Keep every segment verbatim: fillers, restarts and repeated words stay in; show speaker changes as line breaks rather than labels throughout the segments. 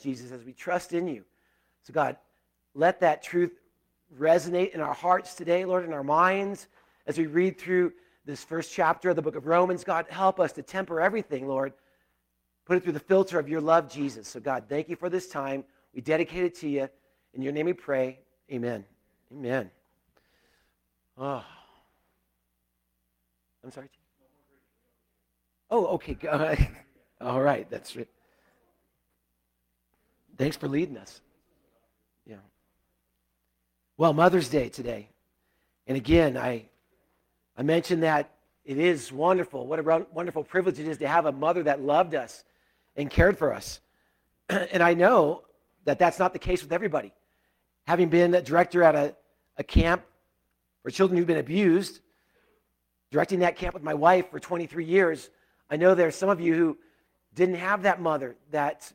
Jesus, as we trust in you. So God, let that truth resonate in our hearts today, Lord, in our minds, as we read through this first chapter of the book of Romans. God, help us to temper everything, Lord. Put it through the filter of your love, Jesus. So God, thank you for this time. We dedicate it to you. In your name we pray. Amen. Amen. Oh. I'm sorry. Oh, okay. All right. That's right. Thanks for leading us. Yeah. Well, Mother's Day today. And again, I I mentioned that it is wonderful. What a wonderful privilege it is to have a mother that loved us and cared for us. And I know that that's not the case with everybody. Having been a director at a, a camp for children who've been abused, directing that camp with my wife for twenty-three years, I know there's some of you who didn't have that mother that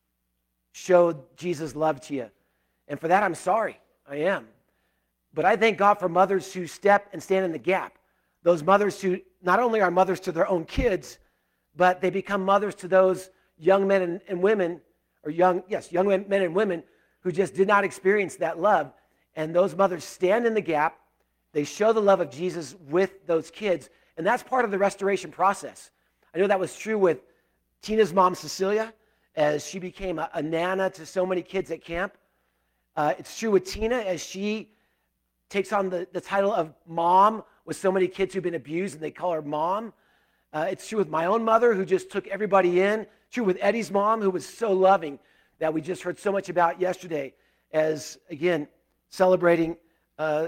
showed Jesus' love to you. And for that, I'm sorry. I am. But I thank God for mothers who step and stand in the gap. Those mothers who not only are mothers to their own kids, but they become mothers to those young men and, and women, or young, yes, young men and women who just did not experience that love. And those mothers stand in the gap. They show the love of Jesus with those kids. And that's part of the restoration process. I know that was true with Tina's mom, Cecilia, as she became a, a nana to so many kids at camp. Uh, it's true with Tina as she takes on the, the title of mom with so many kids who've been abused and they call her mom. Uh, it's true with my own mother who just took everybody in. It's true with Eddie's mom who was so loving that we just heard so much about yesterday as, again, celebrating uh,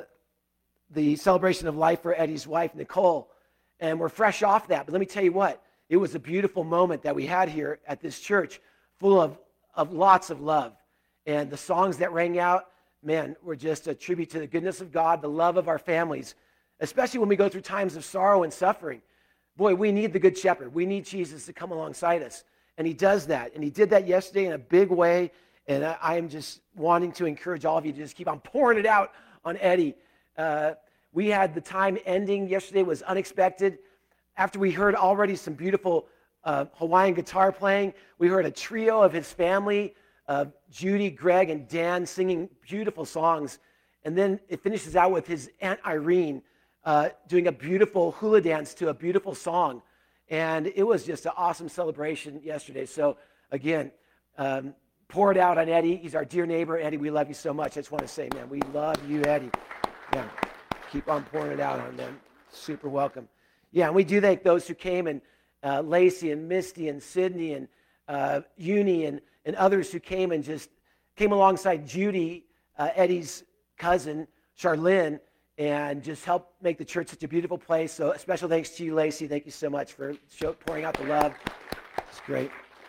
the celebration of life for Eddie's wife, Nicole. And we're fresh off that. But let me tell you what, it was a beautiful moment that we had here at this church full of, of lots of love. And the songs that rang out, man, were just a tribute to the goodness of God, the love of our families, especially when we go through times of sorrow and suffering. Boy, we need the Good Shepherd. We need Jesus to come alongside us. And he does that. And he did that yesterday in a big way. And I, I am just wanting to encourage all of you to just keep on pouring it out on Eddie. Uh, we had the time ending yesterday was unexpected. After we heard already some beautiful uh, Hawaiian guitar playing, we heard a trio of his family, uh, Judy, Greg, and Dan singing beautiful songs. And then it finishes out with his Aunt Irene uh, doing a beautiful hula dance to a beautiful song. And it was just an awesome celebration yesterday. So again, um, pour it out on Eddie. He's our dear neighbor. Eddie, we love you so much. I just want to say, man, we love you, Eddie. Yeah, keep on pouring it out on them. Super welcome. Yeah, and we do thank those who came, and uh, Lacey and Misty and Sydney and uh, Uni and, and others who came and just came alongside Judy, uh, Eddie's cousin, Charlene, and just helped make the church such a beautiful place. So a special thanks to you, Lacey. Thank you so much for show, pouring out the love. It's great.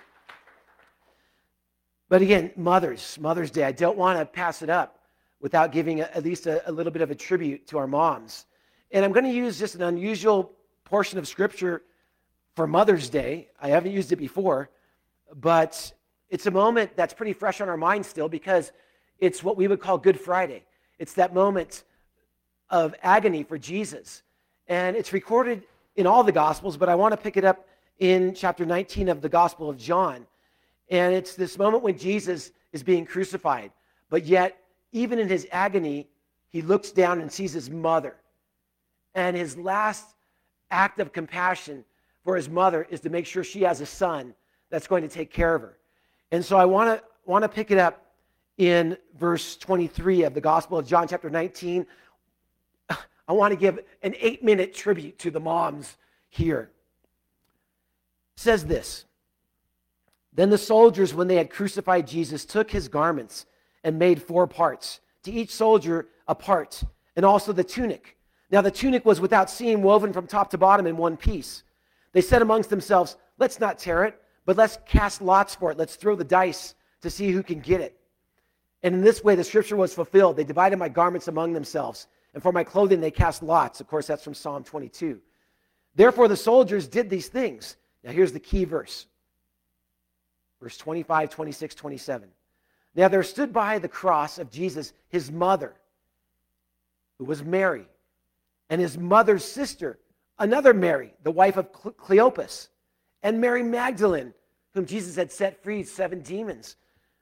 But again, mothers, Mother's Day, I don't want to pass it up without giving a, at least a, a little bit of a tribute to our moms. And I'm going to use just an unusual portion of Scripture for Mother's Day. I haven't used it before, but it's a moment that's pretty fresh on our minds still because it's what we would call Good Friday. It's that moment of agony for Jesus. And it's recorded in all the Gospels, but I want to pick it up in chapter nineteen of the Gospel of John. And it's this moment when Jesus is being crucified, but yet, even in his agony, he looks down and sees his mother. And his last act of compassion for his mother is to make sure she has a son that's going to take care of her. And so I want to want to pick it up in verse twenty-three of the Gospel of John, chapter nineteen. I want to give an eight-minute tribute to the moms here. It says this: Then the soldiers, when they had crucified Jesus, took his garments and made four parts, to each soldier a part, and also the tunic. Now the tunic was without seam, woven from top to bottom in one piece. They said amongst themselves, let's not tear it, but let's cast lots for it. Let's throw the dice to see who can get it. And in this way the scripture was fulfilled. They divided my garments among themselves, and for my clothing they cast lots. Of course, that's from Psalm twenty-two. Therefore the soldiers did these things. Now here's the key verse. Verse twenty-five, twenty-six, twenty-seven. Now there stood by the cross of Jesus his mother, who was Mary, and his mother's sister, another Mary, the wife of Cleopas, and Mary Magdalene, whom Jesus had set free seven demons.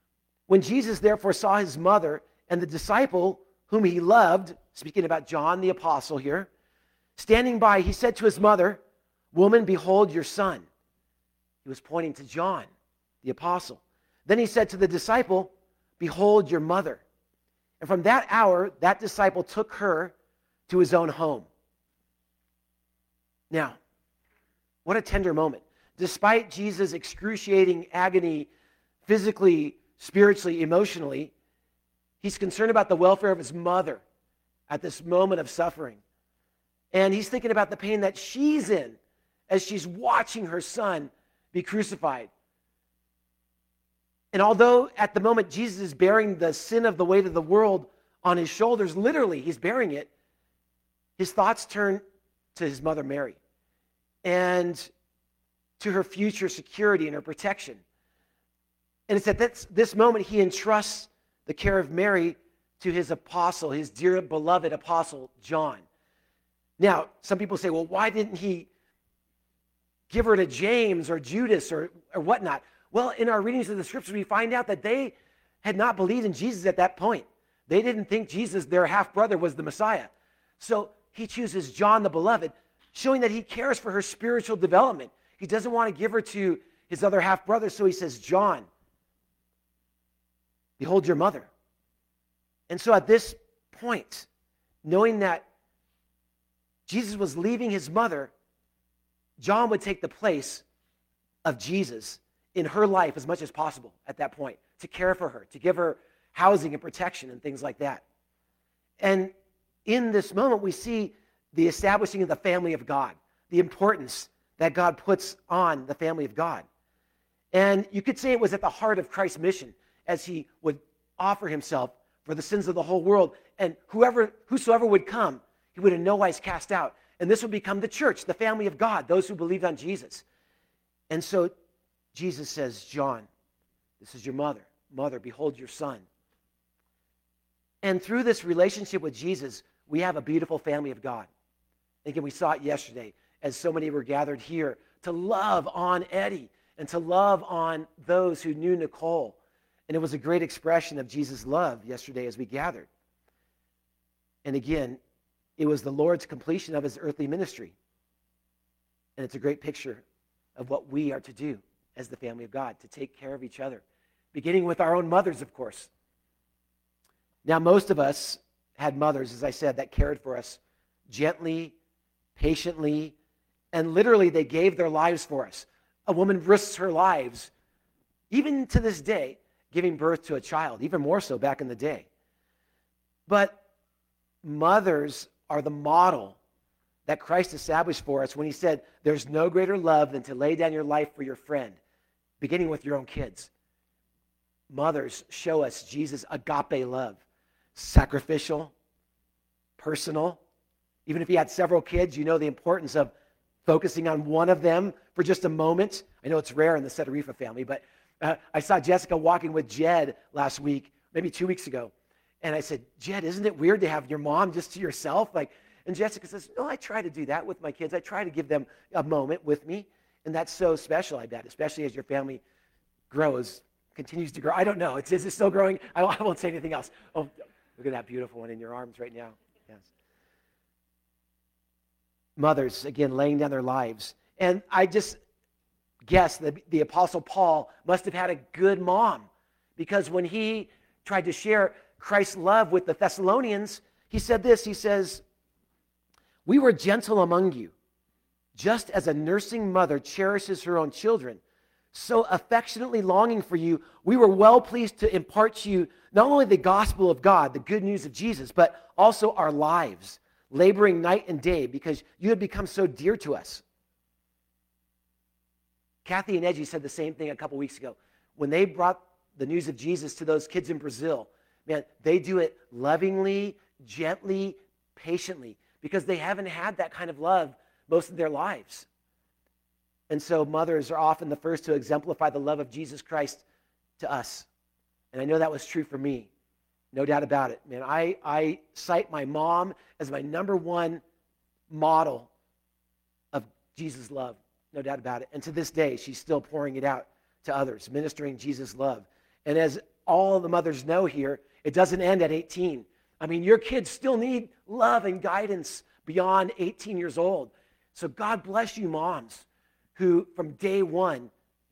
When Jesus therefore saw his mother and the disciple whom he loved, speaking about John the apostle here, standing by, he said to his mother, "Woman, behold your son." He was pointing to John the apostle. Then he said to the disciple, "Behold your mother." And from that hour, that disciple took her to his own home. Now, what a tender moment. Despite Jesus' excruciating agony, physically, spiritually, emotionally, he's concerned about the welfare of his mother at this moment of suffering. And he's thinking about the pain that she's in as she's watching her son be crucified. And although at the moment Jesus is bearing the sin of the weight of the world on his shoulders, literally he's bearing it, his thoughts turn to his mother Mary and to her future security and her protection. And it's at this, this moment he entrusts the care of Mary to his apostle, his dear beloved apostle, John. Now, some people say, well, why didn't he give her to James or Judas or, or whatnot? Well, in our readings of the scriptures, we find out that they had not believed in Jesus at that point. They didn't think Jesus, their half-brother, was the Messiah. So he chooses John the beloved, showing that he cares for her spiritual development. He doesn't want to give her to his other half-brother, so he says, "John, behold your mother." And so at this point, knowing that Jesus was leaving his mother, John would take the place of Jesus in her life as much as possible at that point, to care for her, to give her housing and protection and things like that. And in this moment, we see the establishing of the family of God, the importance that God puts on the family of God. And you could say it was at the heart of Christ's mission as he would offer himself for the sins of the whole world. And whoever, whosoever would come, he would in no wise cast out. And this would become the church, the family of God, those who believed on Jesus. And so Jesus says, "John, this is your mother. Mother, behold your son." And through this relationship with Jesus, we have a beautiful family of God. Again, we saw it yesterday as so many were gathered here to love on Eddie and to love on those who knew Nicole. And it was a great expression of Jesus' love yesterday as we gathered. And again, it was the Lord's completion of his earthly ministry. And it's a great picture of what we are to do as the family of God, to take care of each other, beginning with our own mothers, of course. Now, most of us had mothers, as I said, that cared for us gently, patiently, and literally they gave their lives for us. A woman risks her lives, even to this day, giving birth to a child, even more so back in the day. But mothers are the model that Christ established for us when he said, "There's no greater love than to lay down your life for your friend," beginning with your own kids. Mothers show us Jesus' agape love, sacrificial, personal. Even if he had several kids, you know the importance of focusing on one of them for just a moment. I know it's rare in the Sederifa family, but uh, I saw Jessica walking with Jed last week, maybe two weeks ago. And I said, "Jed, isn't it weird to have your mom just to yourself?" Like, and Jessica says, "No, I try to do that with my kids. I try to give them a moment with me." And that's so special, I bet, especially as your family grows, continues to grow. I don't know. It's, is it still growing? I, I won't say anything else. Oh, look at that beautiful one in your arms right now. Yes. Mothers, again, laying down their lives. And I just guess that the Apostle Paul must have had a good mom, because when he tried to share Christ's love with the Thessalonians, he said this, he says, "We were gentle among you, just as a nursing mother cherishes her own children, so affectionately longing for you, we were well pleased to impart to you not only the gospel of God, the good news of Jesus, but also our lives, laboring night and day because you had become so dear to us." Kathy and Edgy said the same thing a couple weeks ago. When they brought the news of Jesus to those kids in Brazil, man, they do it lovingly, gently, patiently, because they haven't had that kind of love most of their lives. And so mothers are often the first to exemplify the love of Jesus Christ to us. And I know that was true for me. No doubt about it. Man, I, I cite my mom as my number one model of Jesus' love. No doubt about it. And to this day, she's still pouring it out to others, ministering Jesus' love. And as all the mothers know here, it doesn't end at eighteen. I mean, your kids still need love and guidance beyond eighteen years old. So God bless you, moms, who from day one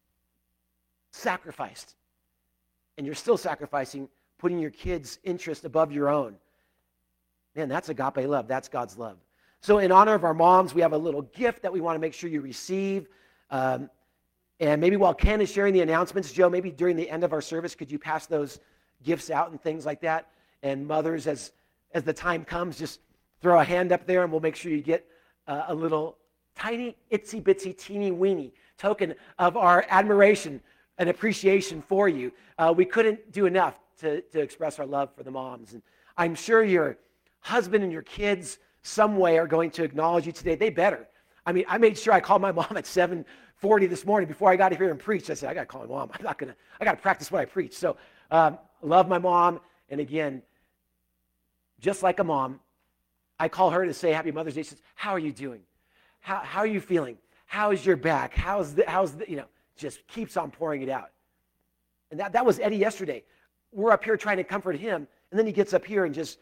sacrificed. And you're still sacrificing, putting your kids' interest above your own. Man, that's agape love. That's God's love. So in honor of our moms, we have a little gift that we want to make sure you receive. Um, and maybe while Ken is sharing the announcements, Joe, maybe during the end of our service, could you pass those gifts out and things like that? And mothers, as, as the time comes, just throw a hand up there and we'll make sure you get uh, a little tiny, itsy bitsy, teeny weeny token of our admiration and appreciation for you. Uh, we couldn't do enough to, to express our love for the moms. And I'm sure your husband and your kids some way are going to acknowledge you today. They better. I mean, I made sure I called my mom at seven forty this morning before I got here and preached. I said, I got to call my mom. I'm not going to, I got to practice what I preach. So um, I love my mom. And again, just like a mom, I call her to say Happy Mother's Day. She says, how are you doing? How, how are you feeling? How's your back? How's the, how's the, you know, just keeps on pouring it out. And that, that was Eddie yesterday. We're up here trying to comfort him, and then he gets up here and just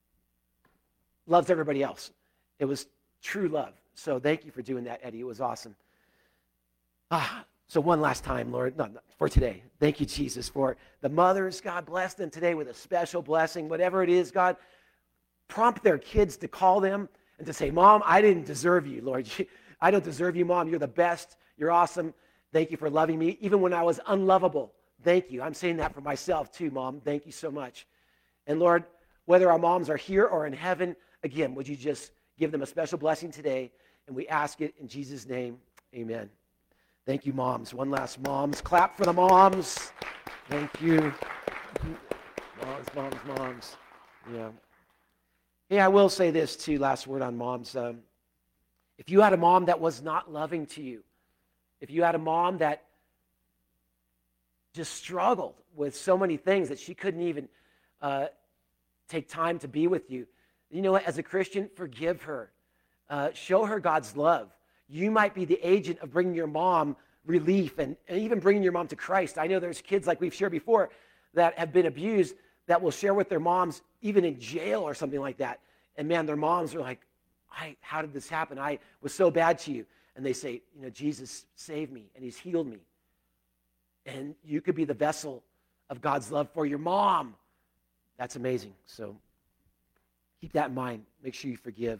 loves everybody else. It was true love. So thank you for doing that, Eddie. It was awesome. Ah, so one last time, Lord, no, no, for today. Thank you, Jesus, for the mothers. God bless them today with a special blessing. Whatever it is, God, prompt their kids to call them and to say, Mom, I didn't deserve you, Lord. I don't deserve you, Mom. You're the best. You're awesome. Thank you for loving me, even when I was unlovable. Thank you. I'm saying that for myself too, Mom. Thank you so much. And Lord, whether our moms are here or in heaven, again, would you just give them a special blessing today? And we ask it in Jesus' name. Amen. Thank you, moms. One last moms. Clap for the moms. Thank you. Moms, moms, moms. Yeah. Hey, I will say this too, last word on moms. Um, if you had a mom that was not loving to you, if you had a mom that just struggled with so many things that she couldn't even uh, take time to be with you, you know what? As a Christian, forgive her. Uh, show her God's love. You might be the agent of bringing your mom relief and, and even bringing your mom to Christ. I know there's kids, like we've shared before, that have been abused that will share with their moms even in jail or something like that. And man, their moms are like, I, how did this happen? I was so bad to you. And they say, you know, Jesus saved me and he's healed me. And you could be the vessel of God's love for your mom. That's amazing. So keep that in mind. Make sure you forgive.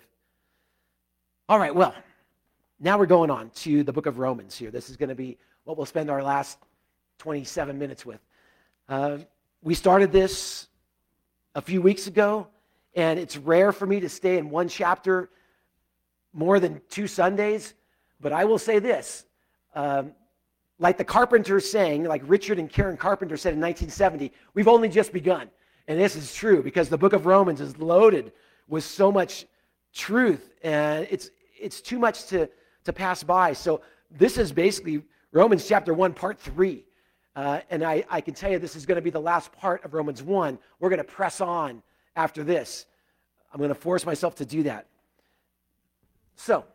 All right, well, now we're going on to the book of Romans here. This is going to be what we'll spend our last twenty-seven minutes with. Uh, we started this a few weeks ago, and it's rare for me to stay in one chapter more than two Sundays. But I will say this, um, like the Carpenters saying, like Richard and Karen Carpenter said in nineteen seventy, we've only just begun. And this is true because the book of Romans is loaded with so much truth, and it's it's too much to, to pass by. So this is basically Romans chapter one, part three. Uh, and I, I can tell you this is going to be the last part of Romans one. We're going to press on after this. I'm going to force myself to do that. So,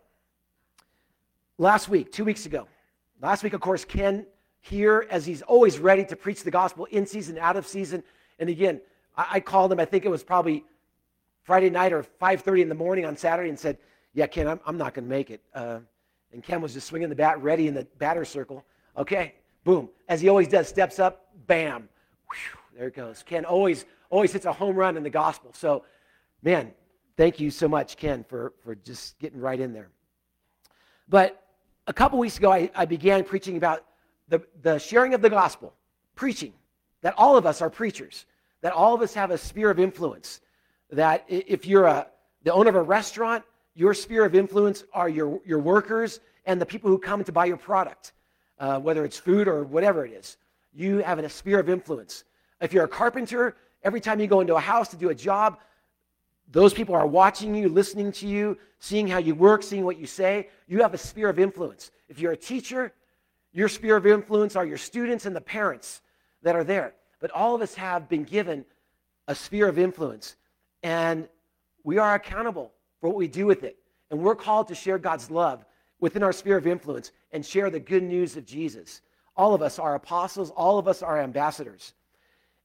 last week, two weeks ago, last week, of course, Ken here, as he's always ready to preach the gospel in season, out of season. And again, I, I called him, I think it was probably Friday night or five thirty in the morning on Saturday and said, yeah, Ken, I'm, I'm not going to make it. Uh, and Ken was just swinging the bat ready in the batter circle. Okay, boom. As he always does, steps up, bam. Whew, there it goes. Ken always always hits a home run in the gospel. So, man, thank you so much, Ken, for, for just getting right in there. But a couple weeks ago, I, I began preaching about the, the sharing of the gospel, preaching, that all of us are preachers, that all of us have a sphere of influence, that if you're a, the owner of a restaurant, your sphere of influence are your, your workers and the people who come to buy your product, uh, whether it's food or whatever it is. You have a sphere of influence. If you're a carpenter, every time you go into a house to do a job, those people are watching you, listening to you, seeing how you work, seeing what you say. You have a sphere of influence. If you're a teacher, your sphere of influence are your students and the parents that are there. But all of us have been given a sphere of influence, and we are accountable for what we do with it. And we're called to share God's love within our sphere of influence and share the good news of Jesus. All of us are apostles. All of us are ambassadors.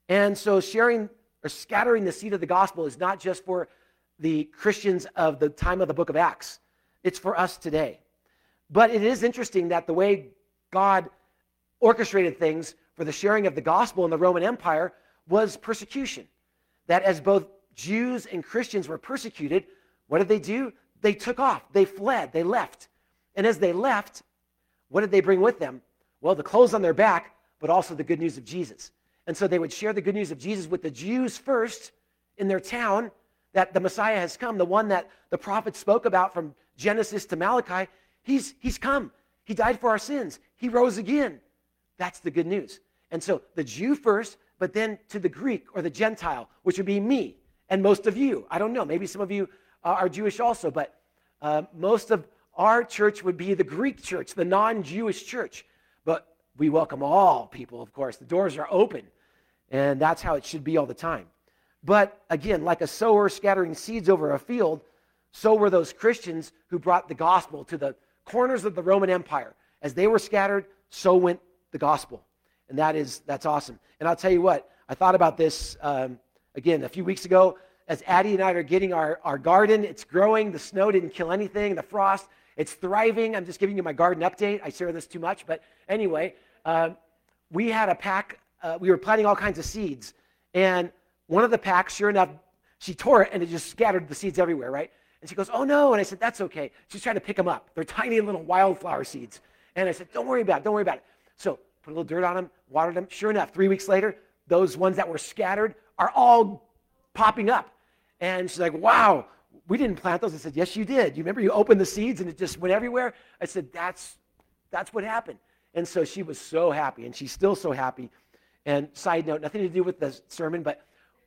And so sharing or scattering the seed of the gospel is not just for the Christians of the time of the book of Acts. It's for us today. But it is interesting that the way God orchestrated things for the sharing of the gospel in the Roman Empire was persecution. That as both Jews and Christians were persecuted, what did they do? They took off. They fled. They left. And as they left, what did they bring with them? Well, the clothes on their back, but also the good news of Jesus. And so they would share the good news of Jesus with the Jews first in their town, that the Messiah has come, the one that the prophets spoke about from Genesis to Malachi. He's, he's come. He died for our sins. He rose again. That's the good news. And so the Jew first, but then to the Greek or the Gentile, which would be me and most of you. I don't know. Maybe some of you uh, are Jewish also, but uh, most of our church would be the Greek church, the non-Jewish church. But we welcome all people, of course. The doors are open, and that's how it should be all the time. But again, like a sower scattering seeds over a field, so were those Christians who brought the gospel to the corners of the Roman Empire. As they were scattered, so went the gospel. And that is, that's awesome. And I'll tell you what, I thought about this, um, again, a few weeks ago, as Addie and I are getting our, our garden. It's growing. The snow didn't kill anything. The frost, it's thriving. I'm just giving you my garden update. I share this too much. But anyway, uh, we had a pack. Uh, we were planting all kinds of seeds. And one of the packs, sure enough, she tore it, and it just scattered the seeds everywhere, right? And she goes, oh, no. And I said, that's okay. She's trying to pick them up. They're tiny little wildflower seeds. And I said, don't worry about it. Don't worry about it. So put a little dirt on them, watered them. Sure enough, three weeks later, those ones that were scattered are all popping up. And she's like, wow, we didn't plant those. I said, yes, you did. You remember you opened the seeds and it just went everywhere? I said, that's that's what happened. And so she was so happy, and she's still so happy. And side note, nothing to do with the sermon, but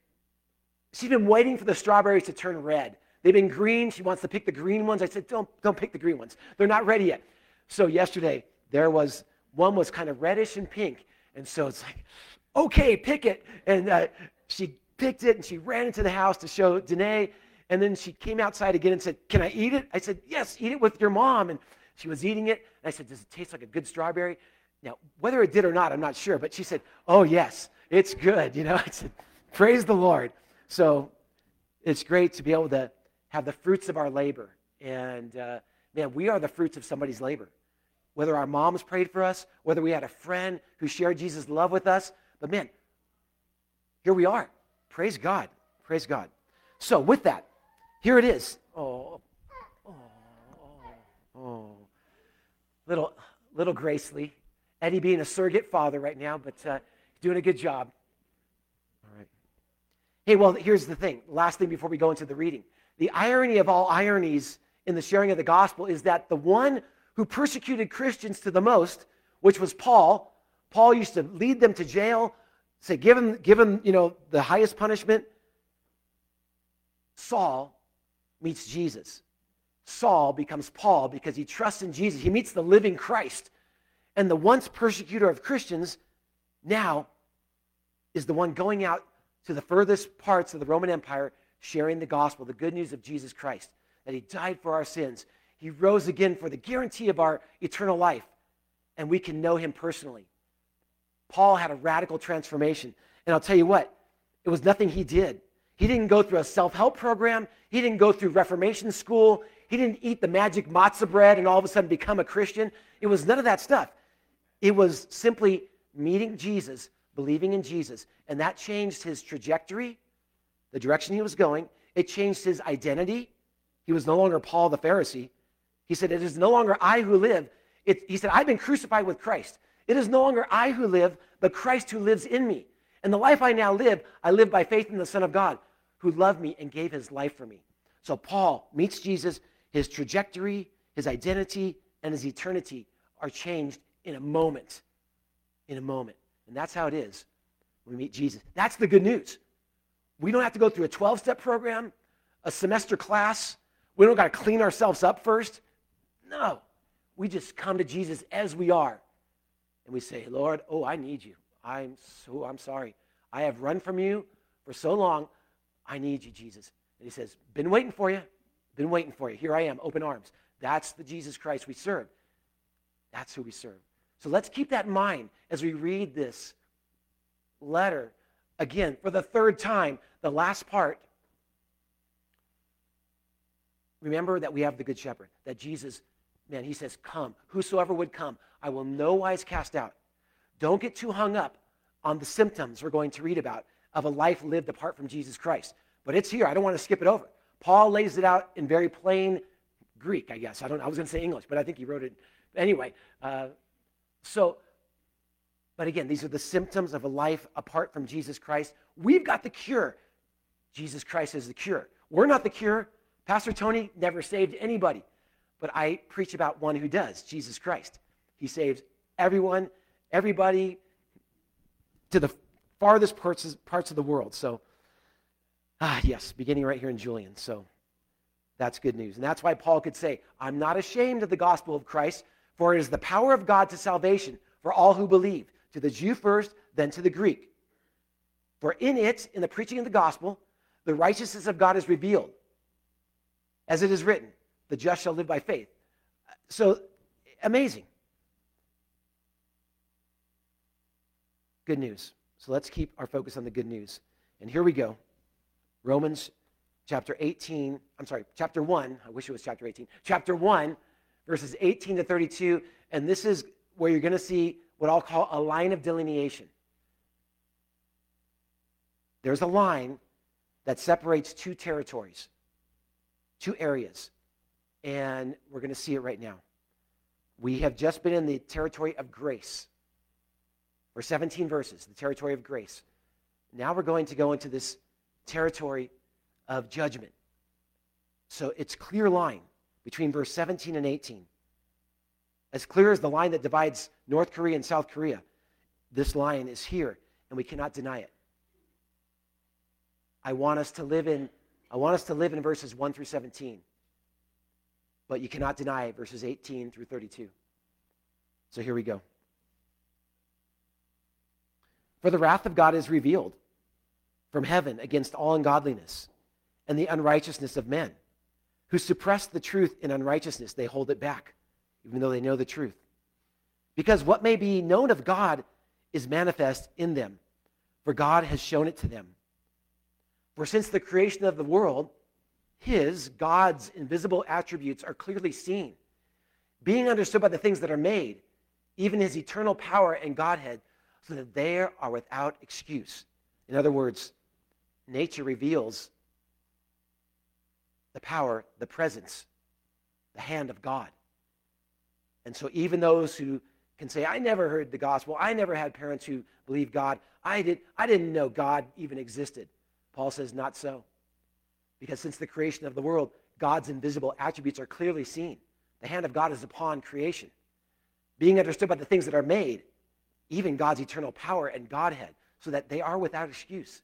she's been waiting for the strawberries to turn red. They've been green. She wants to pick the green ones. I said, don't, don't pick the green ones. They're not ready yet. So yesterday, there was, one was kind of reddish and pink. And so it's like, okay, pick it. And uh, she picked it, and she ran into the house to show Danae. And then she came outside again and said, can I eat it? I said, yes, eat it with your mom. And she was eating it. And I said, does it taste like a good strawberry? Now, whether it did or not, I'm not sure. But she said, oh, yes, it's good. You know, I said, praise the Lord. So it's great to be able to have the fruits of our labor. And, uh, man, we are the fruits of somebody's labor. Whether our moms prayed for us, whether we had a friend who shared Jesus' love with us. But, man, here we are. Praise God. Praise God. So with that, here it is. Oh, oh, oh, oh. Little, little Grace Lee. Eddie being a surrogate father right now, but uh, doing a good job. All right. Hey, well, here's the thing. Last thing before we go into the reading. The irony of all ironies in the sharing of the gospel is that the one who persecuted Christians to the most, which was Paul, Paul used to lead them to jail, say, give him, give him, you know, the highest punishment. Saul meets Jesus. Saul becomes Paul because he trusts in Jesus. He meets the living Christ. And the once persecutor of Christians now is the one going out to the furthest parts of the Roman Empire, sharing the gospel, the good news of Jesus Christ, that he died for our sins. He rose again for the guarantee of our eternal life, and we can know him personally. Paul had a radical transformation. And I'll tell you what, it was nothing he did. He didn't go through a self-help program. He didn't go through Reformation school. He didn't eat the magic matzah bread and all of a sudden become a Christian. It was none of that stuff. It was simply meeting Jesus, believing in Jesus, and that changed his trajectory, the direction he was going. It changed his identity. He was no longer Paul the Pharisee. He said, it is no longer I who live. It, he said, I've been crucified with Christ. It is no longer I who live, but Christ who lives in me. And the life I now live, I live by faith in the Son of God, who loved me and gave his life for me. So Paul meets Jesus. His trajectory, his identity, and his eternity are changed in a moment. In a moment. And that's how it is when we meet Jesus. That's the good news. We don't have to go through a twelve-step program, a semester class. We don't got to clean ourselves up first. No. We just come to Jesus as we are. And we say, Lord, oh, I need you. I'm so, I'm sorry. I have run from you for so long. I need you, Jesus. And he says, been waiting for you. Been waiting for you. Here I am, open arms. That's the Jesus Christ we serve. That's who we serve. So let's keep that in mind as we read this letter again, for the third time, the last part. Remember that we have the Good Shepherd, that Jesus, man, he says, come. Whosoever would come, I will no wise cast out. Don't get too hung up on the symptoms we're going to read about of a life lived apart from Jesus Christ. But it's here. I don't want to skip it over. Paul lays it out in very plain Greek, I guess. I don't. I was going to say English, but I think he wrote it. Anyway, uh, so, but again, these are the symptoms of a life apart from Jesus Christ. We've got the cure. Jesus Christ is the cure. We're not the cure. Pastor Tony never saved anybody, but I preach about one who does, Jesus Christ. He saves everyone, everybody, to the farthest parts, parts of the world. So, ah, yes, beginning right here in Julian. So that's good news. And that's why Paul could say, I'm not ashamed of the gospel of Christ, for it is the power of God to salvation for all who believe, to the Jew first, then to the Greek. For in it, in the preaching of the gospel, the righteousness of God is revealed. As it is written, the just shall live by faith. So, amazing. Good news. So let's keep our focus on the good news. And here we go. Romans chapter eighteen, I'm sorry, chapter one, I wish it was chapter eighteen. Chapter one, verses eighteen to thirty-two, and this is where you're going to see what I'll call a line of delineation. There's a line that separates two territories, two areas, and we're going to see it right now. We have just been in the territory of grace for seventeen verses, the territory of grace. Now we're going to go into this territory of judgment. So it's clear line between verse seventeen and eighteen. As clear as the line that divides North Korea and South Korea. This line is here, and we cannot deny it. I want us to live in, I want us to live in verses one through seventeen. But you cannot deny verses eighteen through thirty-two. So here we go. For the wrath of God is revealed from heaven against all ungodliness and the unrighteousness of men, who suppress the truth in unrighteousness. They hold it back, even though they know the truth. Because what may be known of God is manifest in them, for God has shown it to them. For since the creation of the world, his, God's invisible attributes are clearly seen, being understood by the things that are made, even his eternal power and Godhead, so that they are without excuse. In other words, nature reveals the power, the presence, the hand of God. And so even those who can say, I never heard the gospel, I never had parents who believed God, I, did, I didn't know God even existed. Paul says, not so. Because since the creation of the world, God's invisible attributes are clearly seen. The hand of God is upon creation, being understood by the things that are made, even God's eternal power and Godhead, so that they are without excuse.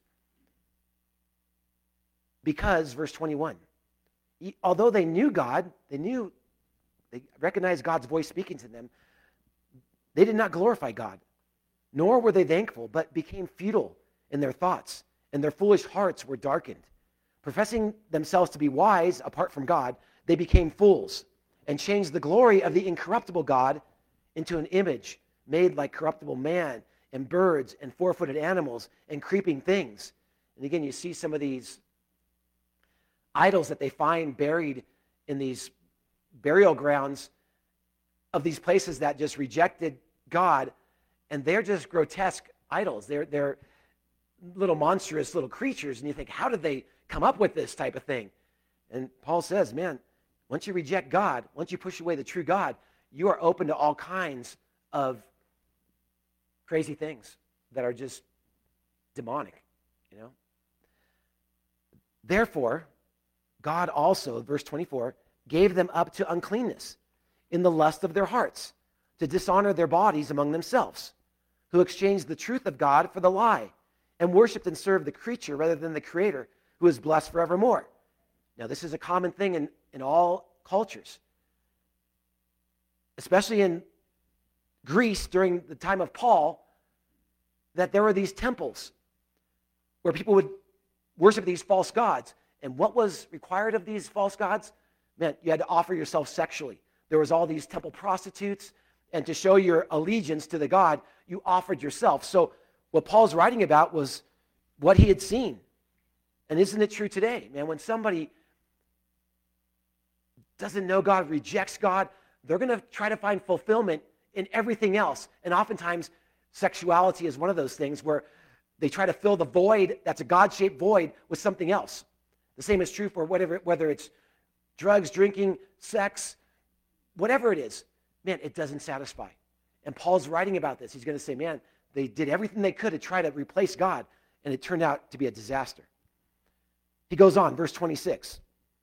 Because, verse twenty-one, although they knew God, they knew, they recognized God's voice speaking to them, they did not glorify God, nor were they thankful, but became futile in their thoughts, and their foolish hearts were darkened. Professing themselves to be wise apart from God, they became fools, and changed the glory of the incorruptible God into an image made like corruptible man, and birds, and four-footed animals, and creeping things. And again, you see some of these idols that they find buried in these burial grounds of these places that just rejected God, and they're just grotesque idols. They're, they're little monstrous little creatures, and you think, how did they come up with this type of thing? And Paul says, man, once you reject God, once you push away the true God, you are open to all kinds of crazy things that are just demonic, you know. Therefore, God also, verse twenty-four, gave them up to uncleanness in the lust of their hearts, to dishonor their bodies among themselves, who exchanged the truth of God for the lie, and worshiped and served the creature rather than the Creator, who is blessed forevermore. Now, this is a common thing in, in all cultures, especially in Greece during the time of Paul, that there were these temples where people would worship these false gods. And what was required of these false gods? Meant you had to offer yourself sexually. There was all these temple prostitutes, and to show your allegiance to the god, you offered yourself. So what Paul's writing about was what he had seen. And isn't it true today, man? When somebody doesn't know God, rejects God, they're going to try to find fulfillment in everything else. And oftentimes, sexuality is one of those things where they try to fill the void that's a God-shaped void with something else. The same is true for whatever, whether it's drugs, drinking, sex, whatever it is. Man, it doesn't satisfy. And Paul's writing about this. He's going to say, man, they did everything they could to try to replace God, and it turned out to be a disaster. He goes on, verse twenty-six.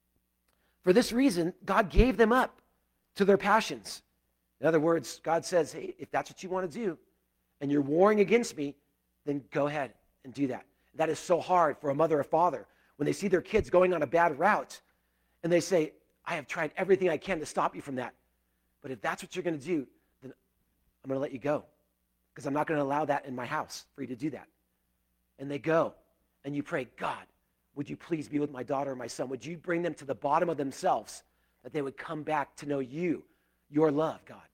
For this reason, God gave them up to their passions. In other words, God says, hey, if that's what you want to do, and you're warring against me, then go ahead and do that. That is so hard for a mother or father when they see their kids going on a bad route, and they say, I have tried everything I can to stop you from that. But if that's what you're going to do, then I'm going to let you go, because I'm not going to allow that in my house for you to do that. And they go, and you pray, God, would you please be with my daughter or my son? Would you bring them to the bottom of themselves, that they would come back to know you, your love, God?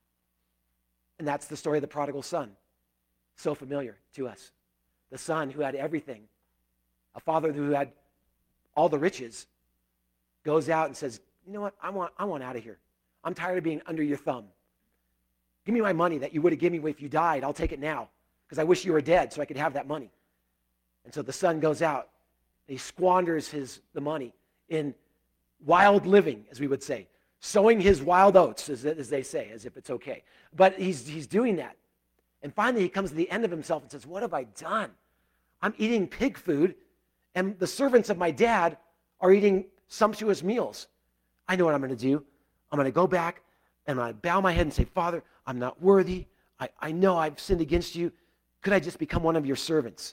And that's the story of the prodigal son. So familiar to us. The son who had everything, a father who had all the riches, goes out and says, you know what, I want, I want out of here. I'm tired of being under your thumb. Give me my money that you would have given me if you died. I'll take it now, because I wish you were dead so I could have that money. And so the son goes out. He squanders his the money in wild living, as we would say, sowing his wild oats, as, as they say, as if it's okay. But he's he's doing that. And finally he comes to the end of himself and says, what have I done? I'm eating pig food, and the servants of my dad are eating sumptuous meals. I know what I'm going to do. I'm going to go back, and I'm going to bow my head and say, Father, I'm not worthy. I, I know I've sinned against you. Could I just become one of your servants?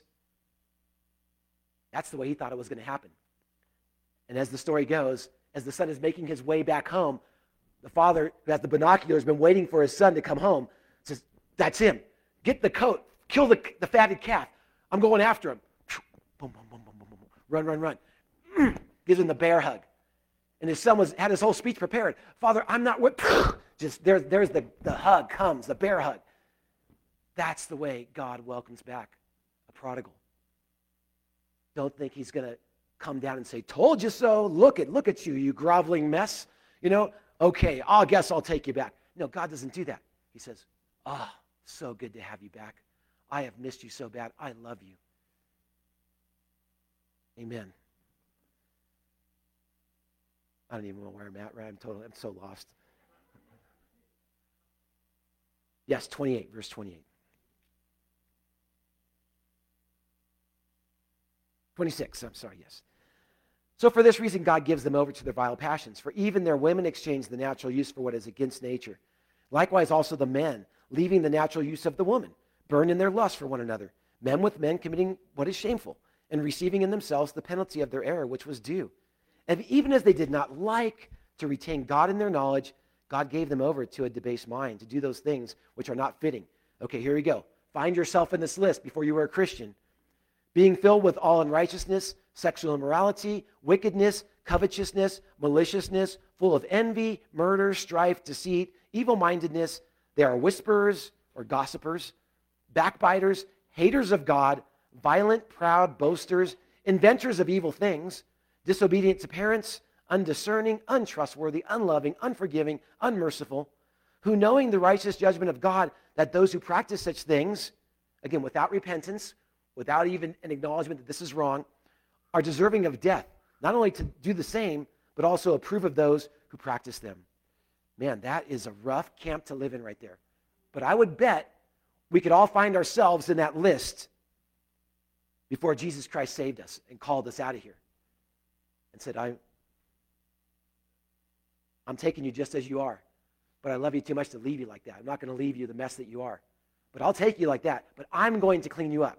That's the way he thought it was going to happen. And as the story goes, as the son is making his way back home, the father, who has the binoculars, been waiting for his son to come home, says, that's him. Get the coat. Kill the, the fatted calf. I'm going after him. Boom, boom, boom, boom, boom, boom. Run, run, run. Gives him the bear hug. And his son was had his whole speech prepared. Father, I'm not what. Just there, there's the, the hug comes, the bear hug. That's the way God welcomes back a prodigal. Don't think he's going to come down and say, told you so. Look at, look at you, you groveling mess. You know, okay, I guess I'll take you back. No, God doesn't do that. He says, ah, oh, so good to have you back. I have missed you so bad. I love you. Amen. I don't even know where I'm at, right? I'm totally, I'm so lost. Yes, twenty-eight, verse twenty-eight. twenty-six, I'm sorry, yes. So for this reason, God gives them over to their vile passions. For even their women exchange the natural use for what is against nature. Likewise also the men, leaving the natural use of the woman, burn in their lust for one another. Men with men committing what is shameful, and receiving in themselves the penalty of their error, which was due. And even as they did not like to retain God in their knowledge, God gave them over to a debased mind to do those things which are not fitting. Okay, here we go. Find yourself in this list before you were a Christian. Being filled with all unrighteousness, sexual immorality, wickedness, covetousness, maliciousness, full of envy, murder, strife, deceit, evil-mindedness. They are whisperers or gossipers, backbiters, haters of God, violent, proud, boasters, inventors of evil things, disobedient to parents, undiscerning, untrustworthy, unloving, unforgiving, unmerciful, who knowing the righteous judgment of God, that those who practice such things, again, without repentance, without even an acknowledgement that this is wrong, are deserving of death, not only to do the same, but also approve of those who practice them. Man, that is a rough camp to live in right there. But I would bet we could all find ourselves in that list before Jesus Christ saved us and called us out of here and said, I, I'm taking you just as you are, but I love you too much to leave you like that. I'm not going to leave you the mess that you are, but I'll take you like that, but I'm going to clean you up.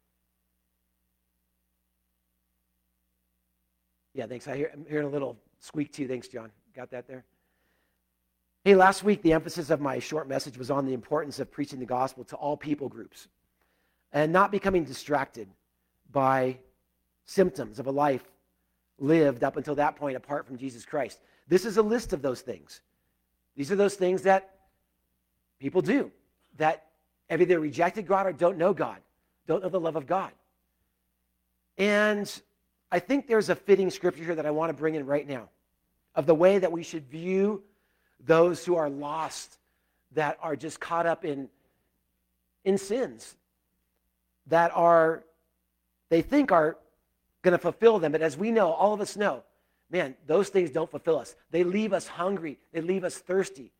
Yeah, thanks. I hear, I'm hearing a little squeak too. Thanks, John. Got that there? Hey, last week the emphasis of my short message was on the importance of preaching the gospel to all people groups and not becoming distracted by symptoms of a life lived up until that point apart from Jesus Christ. This is a list of those things. These are those things that people do, that either rejected God or don't know God, don't know the love of God. And I think there's a fitting scripture here that I want to bring in right now of the way that we should view those who are lost, that are just caught up in, in sins, that are, they think are going to fulfill them. But as we know, all of us know, man, those things don't fulfill us. They leave us hungry. They leave us thirsty.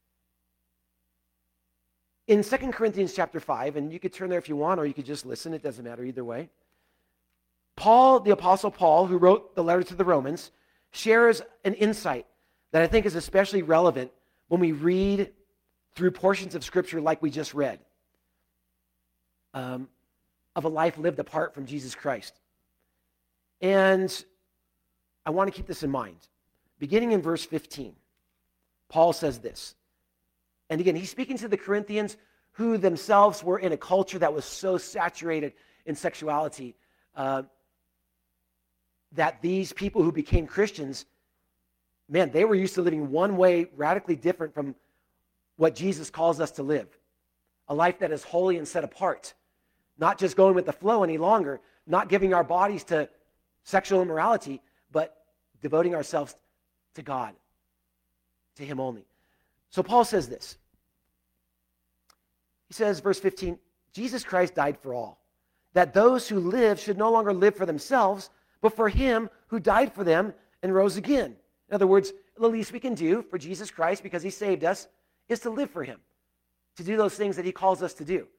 In Second Corinthians chapter five, and you could turn there if you want, or you could just listen. It doesn't matter either way. Paul, the Apostle Paul, who wrote the letter to the Romans, shares an insight that I think is especially relevant when we read through portions of Scripture like we just read, um, of a life lived apart from Jesus Christ. And I want to keep this in mind. Beginning in verse fifteen, Paul says this. And again, he's speaking to the Corinthians who themselves were in a culture that was so saturated in sexuality uh, that these people who became Christians, man, they were used to living one way radically different from what Jesus calls us to live. A life that is holy and set apart. Not just going with the flow any longer, not giving our bodies to sexual immorality, but devoting ourselves to God, to Him only. So Paul says this. He says, verse fifteen, Jesus Christ died for all, that those who live should no longer live for themselves, but for Him who died for them and rose again. In other words, the least we can do for Jesus Christ, because He saved us, is to live for Him, to do those things that He calls us to do.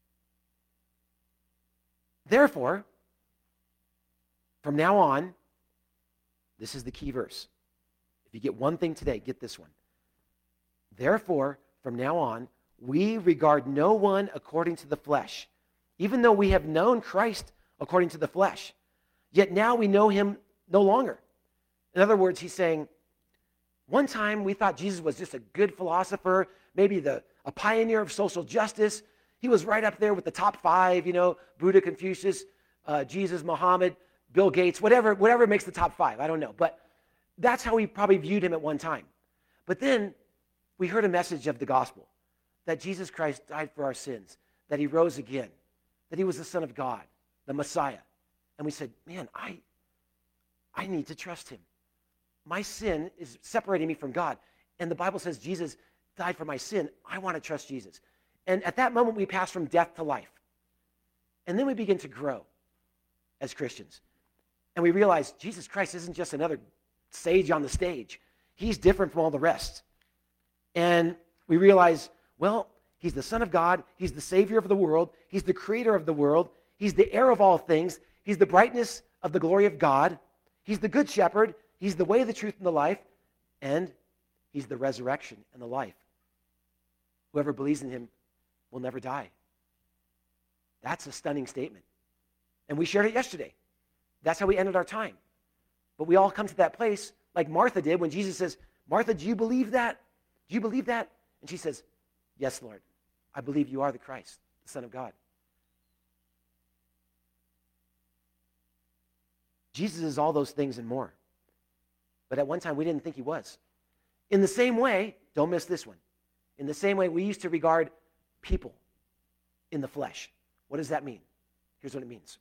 Therefore, from now on, this is the key verse. If you get one thing today, get this one. Therefore, from now on, we regard no one according to the flesh, even though we have known Christ according to the flesh. Yet now we know Him no longer. In other words, he's saying, one time we thought Jesus was just a good philosopher, maybe the a pioneer of social justice. He was right up there with the top five, you know, Buddha, Confucius, uh, Jesus, Muhammad, Bill Gates, whatever, whatever makes the top five. I don't know. But that's how we probably viewed him at one time. But then we heard a message of the gospel, that Jesus Christ died for our sins, that He rose again, that He was the Son of God, the Messiah. And we said, man, I, I need to trust Him. My sin is separating me from God. And the Bible says Jesus died for my sin. I want to trust Jesus. And at that moment, we pass from death to life. And then we begin to grow as Christians. And we realize Jesus Christ isn't just another sage on the stage. He's different from all the rest. And we realize, well, He's the Son of God. He's the Savior of the world. He's the Creator of the world. He's the heir of all things. He's the brightness of the glory of God. He's the Good Shepherd. He's the way, the truth, and the life. And He's the resurrection and the life. Whoever believes in Him will never die. That's a stunning statement. And we shared it yesterday. That's how we ended our time. But we all come to that place like Martha did when Jesus says, Martha, do you believe that? Do you believe that? And she says, yes, Lord. I believe You are the Christ, the Son of God. Jesus is all those things and more. But at one time, we didn't think He was. In the same way, don't miss this one. In the same way, we used to regard people in the flesh. What does that mean? Here's what it means.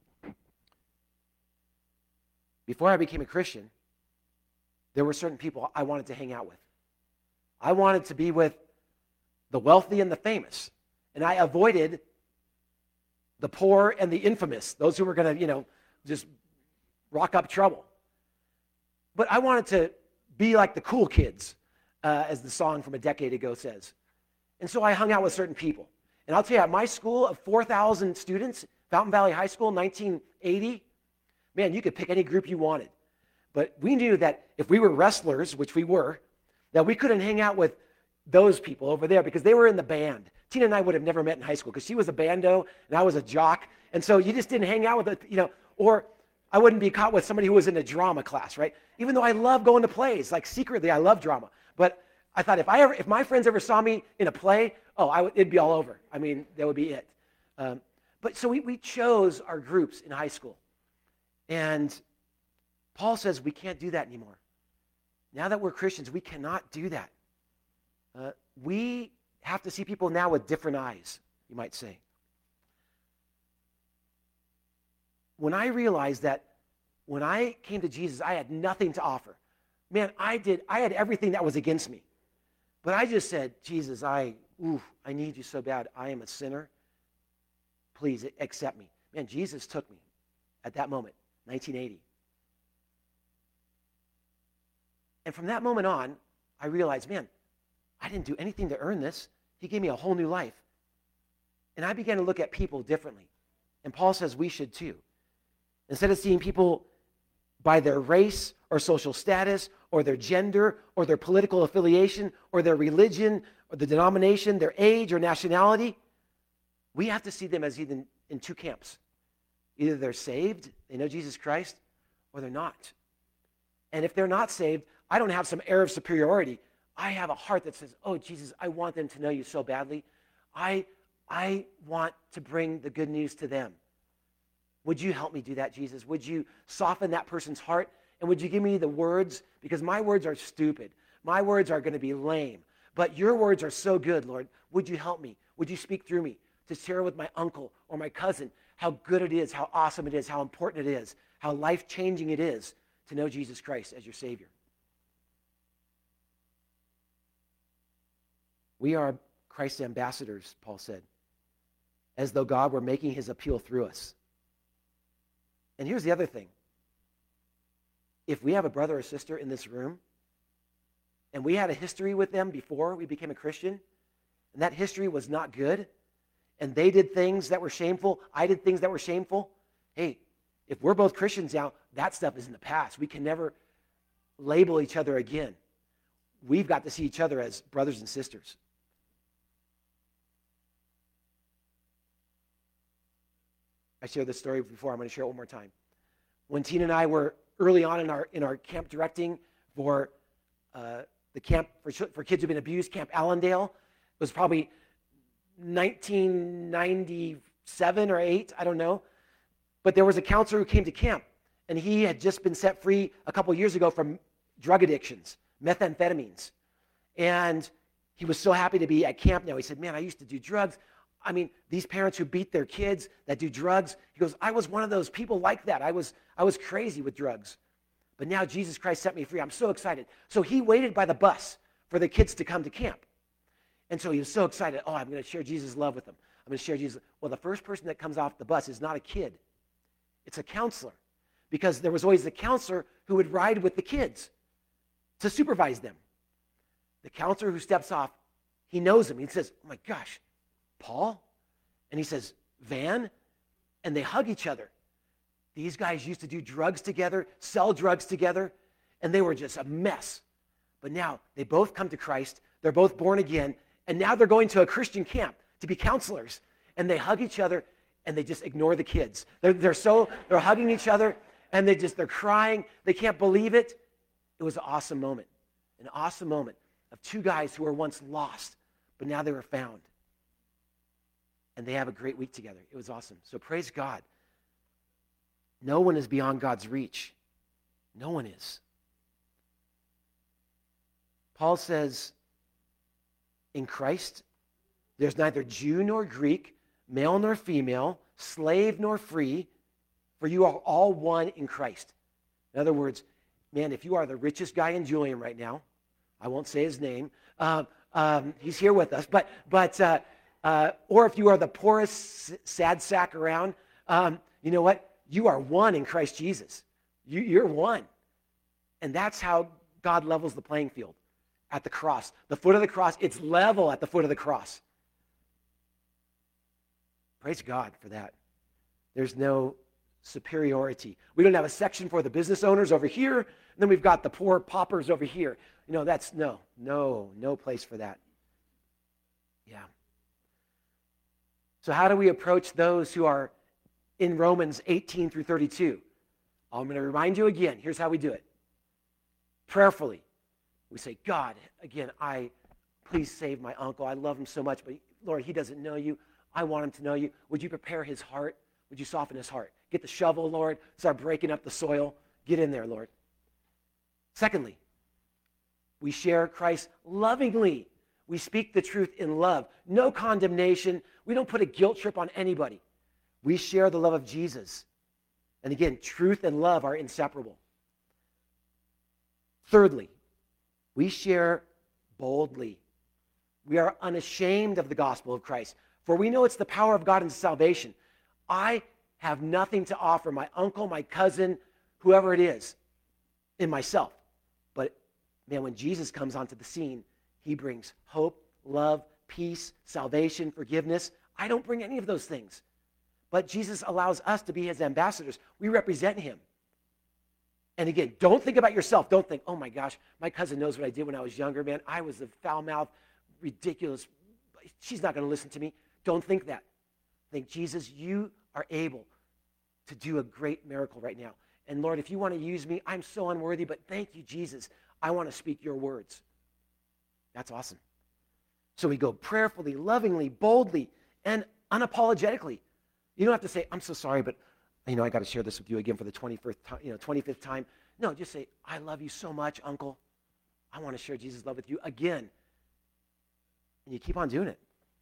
Before I became a Christian, there were certain people I wanted to hang out with. I wanted to be with the wealthy and the famous. And I avoided the poor and the infamous, those who were going to, you know, just rock up trouble. But I wanted to be like the cool kids, uh, as the song from a decade ago says. And so I hung out with certain people. And I'll tell you, at my school of four thousand students, Fountain Valley High School, nineteen eighty, man, you could pick any group you wanted. But we knew that if we were wrestlers, which we were, that we couldn't hang out with those people over there because they were in the band. Tina and I would have never met in high school because she was a bando and I was a jock. And so you just didn't hang out with, a, you know, or I wouldn't be caught with somebody who was in a drama class, right? Even though I love going to plays, like secretly I love drama. But I thought if I ever, if my friends ever saw me in a play, oh, I would, it'd be all over. I mean, that would be it. Um, but so we, we chose our groups in high school. And Paul says we can't do that anymore. Now that we're Christians, we cannot do that. Uh, we have to see people now with different eyes, you might say. when I realized that when I came to Jesus, I had nothing to offer. Man, I did, I had everything that was against me. But I just said, Jesus, I, ooh, I need you so bad. I am a sinner. Please accept me. Man, Jesus took me at that moment, nineteen eighty. And from that moment on, I realized, man, I didn't do anything to earn this. He gave me a whole new life. And I began to look at people differently. And Paul says we should too. Instead of seeing people by their race or social status or their gender or their political affiliation or their religion or the denomination, their age or nationality, we have to see them as either in two camps. Either they're saved, they know Jesus Christ, or they're not. And if they're not saved, I don't have some air of superiority. I have a heart that says, oh, Jesus, I want them to know you so badly. I, I want to bring the good news to them. Would you help me do that, Jesus? Would you soften that person's heart? And would you give me the words? Because my words are stupid. My words are going to be lame. But your words are so good, Lord. Would you help me? Would you speak through me to share with my uncle or my cousin how good it is, how awesome it is, how important it is, how life-changing it is to know Jesus Christ as your Savior? We are Christ's ambassadors, Paul said, as though God were making his appeal through us. And here's the other thing. If we have a brother or sister in this room, and we had a history with them before we became a Christian, and that history was not good, and they did things that were shameful, I did things that were shameful, hey, if we're both Christians now, that stuff is in the past. We can never label each other again. We've got to see each other as brothers and sisters. I shared this story before. I'm going to share it one more time. When Tina and I were early on in our in our camp directing for uh, the camp for, for kids who've been abused, Camp Allendale, it was probably nineteen ninety-seven or eight, I don't know. But there was a counselor who came to camp, and he had just been set free a couple years ago from drug addictions, methamphetamines. And he was so happy to be at camp now. He said, man, I used to do drugs. I mean, these parents who beat their kids, that do drugs, he goes, I was one of those people like that. I was, I was crazy with drugs. But now Jesus Christ set me free. I'm so excited. So he waited by the bus for the kids to come to camp. And so he was so excited. Oh, I'm going to share Jesus' love with them. I'm going to share Jesus. Well, the first person that comes off the bus is not a kid. It's a counselor. Because there was always the counselor who would ride with the kids to supervise them. The counselor who steps off, he knows him. He says, oh my gosh, Paul? And he says, Van? And they hug each other. These guys used to do drugs together, sell drugs together, and they were just a mess. But now they both come to Christ. They're both born again, and now they're going to a Christian camp to be counselors. And they hug each other, and they just ignore the kids. They're, they're so, they're hugging each other, and they just, they're crying. They can't believe it. It was an awesome moment, an awesome moment of two guys who were once lost, but now they were found. And they have a great week together. It was awesome. So praise God. No one is beyond God's reach. No one is. Paul says, in Christ, there's neither Jew nor Greek, male nor female, slave nor free, for you are all one in Christ. In other words, man, if you are the richest guy in Julian right now, I won't say his name, uh, um, he's here with us, but, but uh, uh, or if you are the poorest sad sack around, um, you know what? You are one in Christ Jesus. You, you're one. And that's how God levels the playing field at the cross. The foot of the cross, it's level at the foot of the cross. Praise God for that. There's no superiority. We don't have a section for the business owners over here, and then we've got the poor paupers over here. You know, that's no, no, no place for that. Yeah. So how do we approach those who are in Romans eighteen through thirty-two? I'm going to remind you again. Here's how we do it. Prayerfully. We say, God, again, I, please save my uncle. I love him so much, but Lord, he doesn't know you. I want him to know you. Would you prepare his heart? Would you soften his heart? Get the shovel, Lord. Start breaking up the soil. Get in there, Lord. Secondly, we share Christ lovingly. We speak the truth in love. No condemnation. We don't put a guilt trip on anybody. We share the love of Jesus. And again, truth and love are inseparable. Thirdly, we share boldly. We are unashamed of the gospel of Christ, for we know it's the power of God into salvation. I have nothing to offer my uncle, my cousin, whoever it is, in myself. But man, when Jesus comes onto the scene, he brings hope, love, peace, salvation, forgiveness. I don't bring any of those things. But Jesus allows us to be his ambassadors. We represent him. And again, don't think about yourself. Don't think, oh my gosh, my cousin knows what I did when I was younger, man. I was a foul-mouthed, ridiculous. She's not going to listen to me. Don't think that. Think, Jesus, you are able to do a great miracle right now. And Lord, if you want to use me, I'm so unworthy, but thank you, Jesus. I want to speak your words. That's awesome. So we go prayerfully, lovingly, boldly, and unapologetically. You don't have to say, I'm so sorry, but you know, I got to share this with you again for the twenty-fifth time, you know, twenty-fifth time. No, just say, I love you so much, Uncle. I want to share Jesus' love with you again. And you keep on doing it.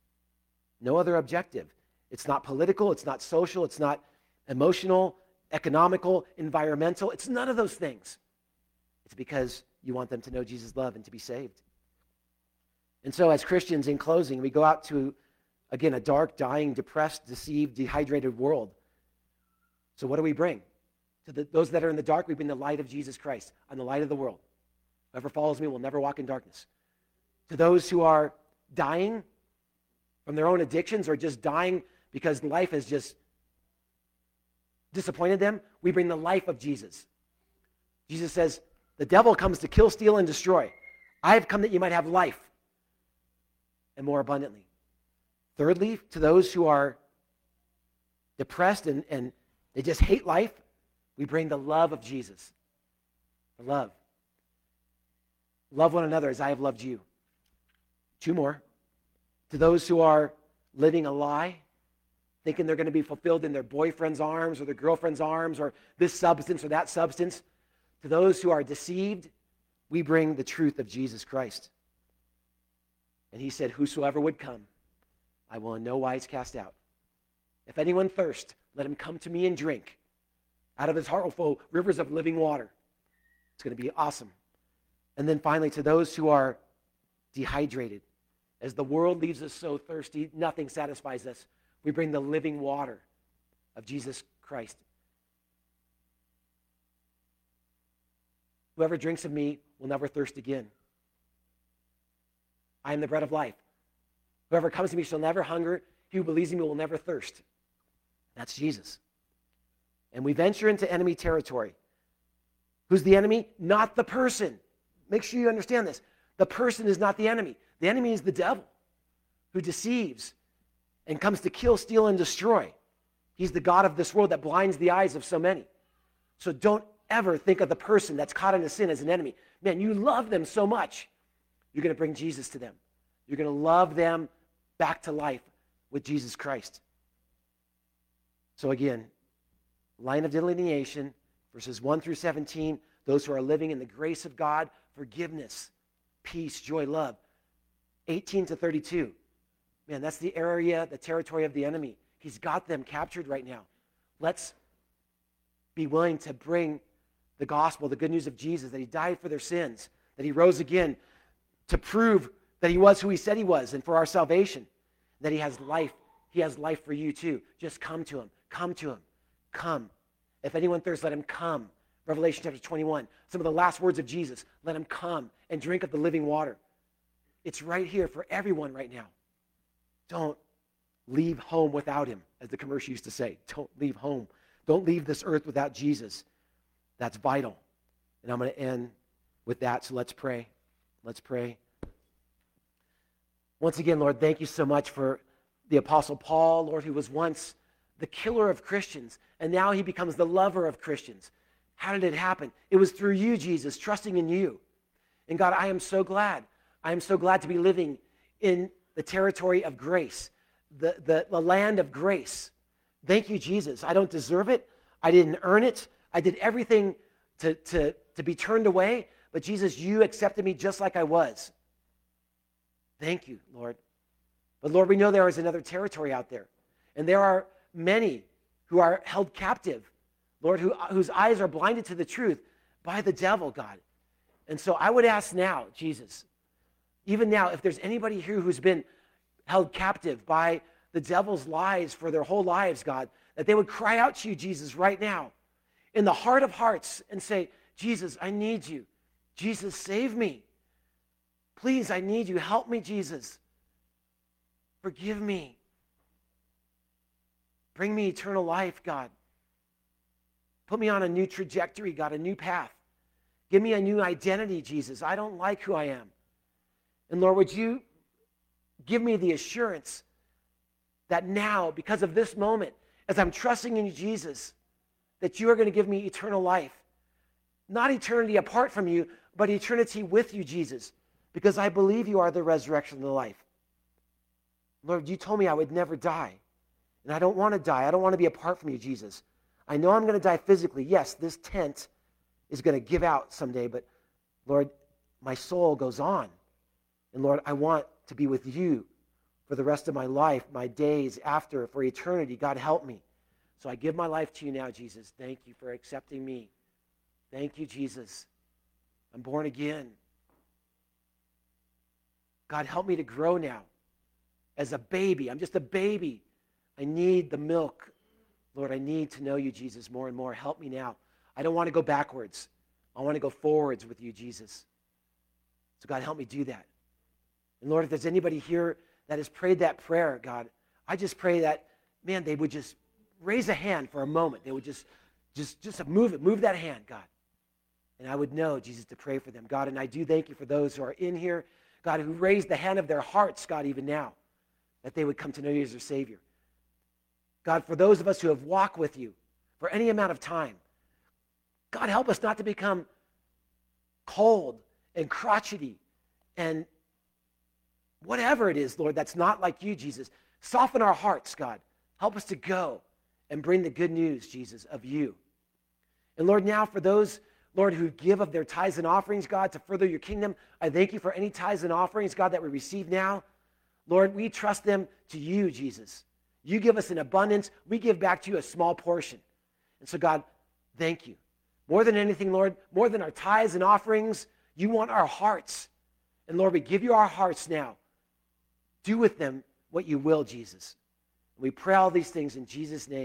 No other objective. It's not political. It's not social. It's not emotional, economical, environmental. It's none of those things. It's because you want them to know Jesus' love and to be saved. And so as Christians, in closing, we go out to, again, a dark, dying, depressed, deceived, dehydrated world. So what do we bring? To the, those that are in the dark, we bring the light of Jesus Christ. I'm the light of the world. Whoever follows me will never walk in darkness. To those who are dying from their own addictions or just dying because life has just disappointed them, we bring the life of Jesus. Jesus says, the devil comes to kill, steal, and destroy. I have come that you might have life, and more abundantly. Thirdly, to those who are depressed and, and they just hate life, we bring the love of Jesus. The love. Love one another as I have loved you. Two more. To those who are living a lie, thinking they're going to be fulfilled in their boyfriend's arms or their girlfriend's arms or this substance or that substance. To those who are deceived, we bring the truth of Jesus Christ. And he said, whosoever would come, I will in no wise cast out. If anyone thirst, let him come to me and drink. Out of his heart will flow rivers of living water. It's going to be awesome. And then finally, to those who are dehydrated, as the world leaves us so thirsty, nothing satisfies us. We bring the living water of Jesus Christ. Whoever drinks of me will never thirst again. I am the bread of life. Whoever comes to me shall never hunger. He who believes in me will never thirst. That's Jesus. And we venture into enemy territory. Who's the enemy? Not the person. Make sure you understand this. The person is not the enemy. The enemy is the devil who deceives and comes to kill, steal, and destroy. He's the god of this world that blinds the eyes of so many. So don't ever think of the person that's caught in a sin as an enemy. Man, you love them so much. You're going to bring Jesus to them. You're going to love them back to life with Jesus Christ. So again, line of delineation, verses one through seventeen, those who are living in the grace of God, forgiveness, peace, joy, love. eighteen to thirty-two, man, that's the area, the territory of the enemy. He's got them captured right now. Let's be willing to bring the gospel, the good news of Jesus, that he died for their sins, that he rose again to prove that he was who he said he was and for our salvation, that he has life. He has life for you too. Just come to him. Come to him. Come. If anyone thirsts, let him come. Revelation chapter twenty-one, some of the last words of Jesus, let him come and drink of the living water. It's right here for everyone right now. Don't leave home without him, as the commercial used to say. Don't leave home. Don't leave this earth without Jesus. That's vital. And I'm going to end with that, so let's pray. Let's pray. Once again, Lord, thank you so much for the Apostle Paul, Lord, who was once the killer of Christians, and now he becomes the lover of Christians. How did it happen? It was through you, Jesus, trusting in you. And God, I am so glad. I am so glad to be living in the territory of grace, the, the, the land of grace. Thank you, Jesus. I don't deserve it. I didn't earn it. I did everything to, to, to be turned away. But Jesus, you accepted me just like I was. Thank you, Lord. But Lord, we know there is another territory out there. And there are many who are held captive, Lord, who, whose eyes are blinded to the truth by the devil, God. And so I would ask now, Jesus, even now, if there's anybody here who's been held captive by the devil's lies for their whole lives, God, that they would cry out to you, Jesus, right now, in the heart of hearts and say, Jesus, I need you. Jesus, save me. Please, I need you. Help me, Jesus. Forgive me. Bring me eternal life, God. Put me on a new trajectory, God, a new path. Give me a new identity, Jesus. I don't like who I am. And Lord, would you give me the assurance that now, because of this moment, as I'm trusting in you, Jesus, that you are going to give me eternal life. Not eternity apart from you, but eternity with you, Jesus, because I believe you are the resurrection and the life. Lord, you told me I would never die, and I don't want to die. I don't want to be apart from you, Jesus. I know I'm going to die physically. Yes, this tent is going to give out someday, but Lord, my soul goes on. And Lord, I want to be with you for the rest of my life, my days after, for eternity. God, help me. So I give my life to you now, Jesus. Thank you for accepting me. Thank you, Jesus. I'm born again. God, help me to grow now as a baby. I'm just a baby. I need the milk. Lord, I need to know you, Jesus, more and more. Help me now. I don't want to go backwards. I want to go forwards with you, Jesus. So God, help me do that. And Lord, if there's anybody here that has prayed that prayer, God, I just pray that, man, they would just raise a hand for a moment. They would just, just, just move it, move that hand, God. And I would know, Jesus, to pray for them, God. And I do thank you for those who are in here, God, who raised the hand of their hearts, God, even now, that they would come to know you as their Savior. God, for those of us who have walked with you for any amount of time, God, help us not to become cold and crotchety and whatever it is, Lord, that's not like you, Jesus. Soften our hearts, God. Help us to go and bring the good news, Jesus, of you. And Lord, now for those, Lord, who give of their tithes and offerings, God, to further your kingdom, I thank you for any tithes and offerings, God, that we receive now. Lord, we trust them to you, Jesus. You give us an abundance. We give back to you a small portion. And so, God, thank you. More than anything, Lord, more than our tithes and offerings, you want our hearts. And Lord, we give you our hearts now. Do with them what you will, Jesus. We pray all these things in Jesus' name.